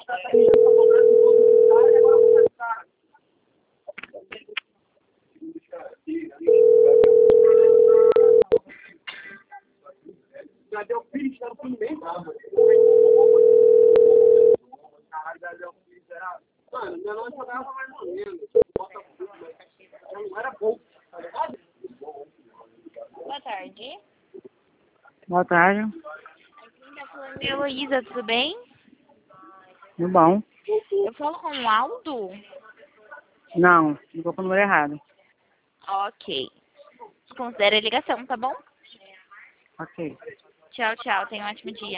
Mano, meu nome jogava mais ou menos. Não era bom, tá ligado? Boa tarde. Boa tarde. Quem tá falando é a Heloísa, tudo bem? Tudo bom? Eu falo com o Aldo? Não, ligou pro número errado. Ok. Considere a ligação, tá bom? Ok. Tchau, tchau. Tenha um ótimo dia.